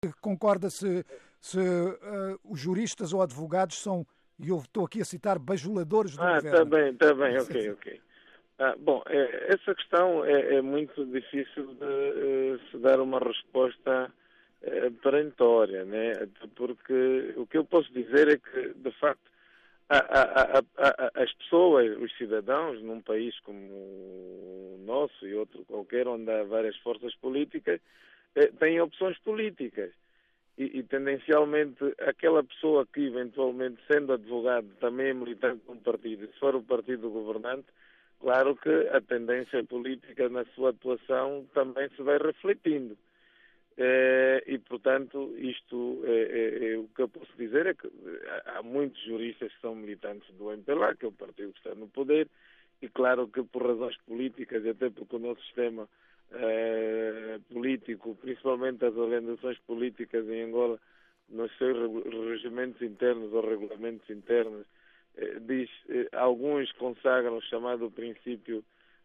concorda se os juristas ou advogados são, e eu estou aqui a citar, bajuladores do governo. Está bem, ok. Bom, essa questão é muito difícil de se dar uma resposta perentória, né? Porque o que eu posso dizer é que, de facto, as pessoas, os cidadãos, num país como o nosso e outro qualquer, onde há várias forças políticas, têm opções políticas. E tendencialmente, aquela pessoa que, eventualmente, sendo advogado, também é militante de um partido, e se for o partido governante, claro que a tendência política na sua atuação também se vai refletindo. E, portanto, isto o que eu posso dizer é que há muitos juristas que são militantes do MPLA, que é o partido que está no poder, e claro que por razões políticas, e até porque o nosso sistema político, principalmente as organizações políticas em Angola, nos seus regimentos internos ou regulamentos internos, alguns consagram o chamado princípio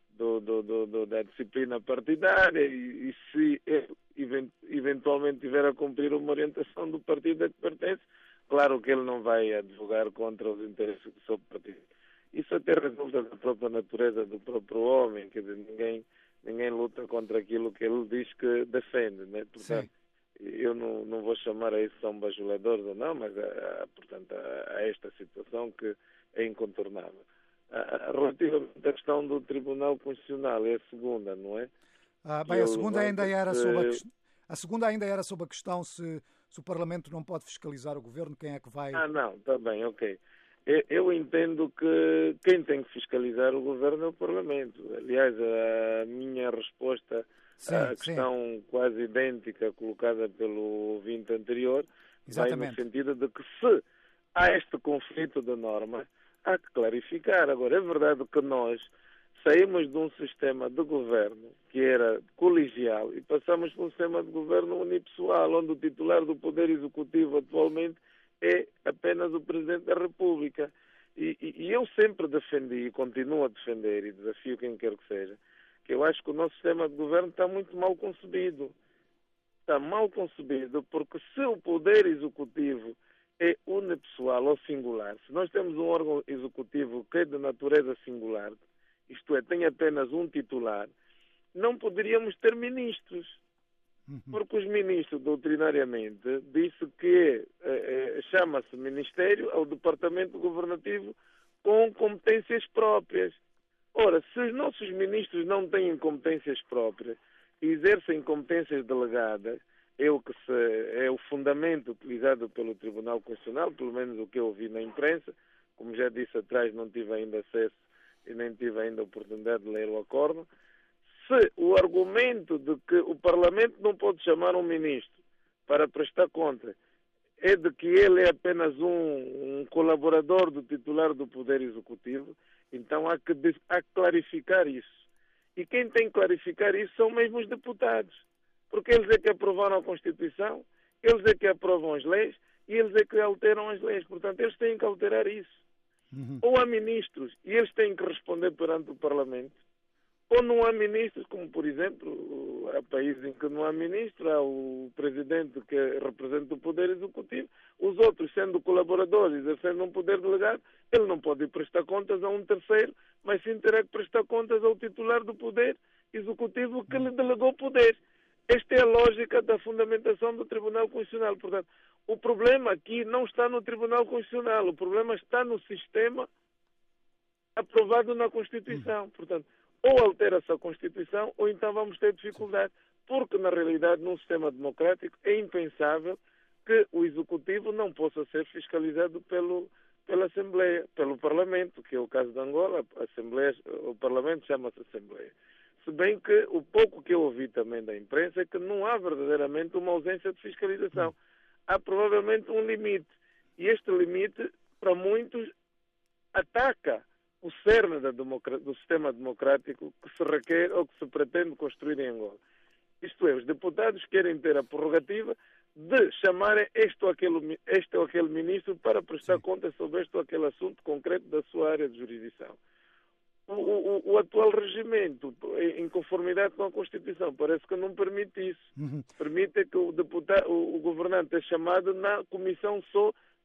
da disciplina partidária e se eventualmente tiver a cumprir uma orientação do partido a que pertence, claro que ele não vai advogar contra os interesses do seu partido. Isso até resulta da própria natureza do próprio homem, que ninguém luta contra aquilo que ele diz que defende, né? Portanto, eu não vou chamar a isso são bajuladores ou não, mas portanto, há esta situação que é incontornável. Relativamente à questão do Tribunal Constitucional, é a segunda, não é? Bem, a segunda ainda era sobre a questão se o Parlamento não pode fiscalizar o governo, quem é que vai... Não, está bem, ok. Eu entendo que quem tem que fiscalizar o governo é o Parlamento. Aliás, a minha resposta à questão quase idêntica colocada pelo ouvinte anterior vai no sentido de que se há este conflito de normas, há que clarificar. Agora, é verdade que nós saímos de um sistema de governo que era colegial e passamos para um sistema de governo unipessoal, onde o titular do Poder Executivo atualmente é apenas o Presidente da República. E eu sempre defendi e continuo a defender, e desafio quem quer que seja, que eu acho que o nosso sistema de governo está muito mal concebido. Está mal concebido porque se o Poder Executivo é unipessoal ou singular, se nós temos um órgão executivo que é de natureza singular, isto é, tem apenas um titular, não poderíamos ter ministros. Porque os ministros, doutrinariamente, disse que chama-se Ministério ao Departamento Governativo com competências próprias. Ora, se os nossos ministros não têm competências próprias e exercem competências delegadas, é o fundamento utilizado pelo Tribunal Constitucional, pelo menos o que eu ouvi na imprensa. Como já disse atrás, não tive ainda acesso e nem tive ainda a oportunidade de ler o acórdão. Se o argumento de que o Parlamento não pode chamar um ministro para prestar conta é de que ele é apenas um colaborador do titular do Poder Executivo, então há que clarificar isso. E quem tem que clarificar isso são mesmo os deputados. Porque eles é que aprovaram a Constituição, eles é que aprovam as leis e eles é que alteram as leis. Portanto, eles têm que alterar isso. Ou há ministros e eles têm que responder perante o Parlamento, ou não há ministros, como por exemplo, há países em que não há ministro, há o presidente que representa o Poder Executivo, os outros sendo colaboradores, exercendo um poder delegado, ele não pode prestar contas a um terceiro, mas sim terá que prestar contas ao titular do Poder Executivo que lhe delegou poder. Esta é a lógica da fundamentação do Tribunal Constitucional. Portanto, o problema aqui não está no Tribunal Constitucional, o problema está no sistema aprovado na Constituição. Portanto, ou altera-se a Constituição, ou então vamos ter dificuldade. Porque, na realidade, num sistema democrático, é impensável que o Executivo não possa ser fiscalizado pela Assembleia, pelo Parlamento, que é o caso de Angola. O Parlamento chama-se Assembleia. Se bem que o pouco que eu ouvi também da imprensa é que não há verdadeiramente uma ausência de fiscalização. Há provavelmente um limite. E este limite, para muitos, ataca o cerne do sistema democrático que se requer ou que se pretende construir em Angola. Isto é, os deputados querem ter a prerrogativa de chamarem este ou aquele ministro para prestar contas sobre este ou aquele assunto concreto da sua área de jurisdição. o atual regimento, em conformidade com a Constituição, parece que não permite isso. Permite que o governante é chamado na comissão só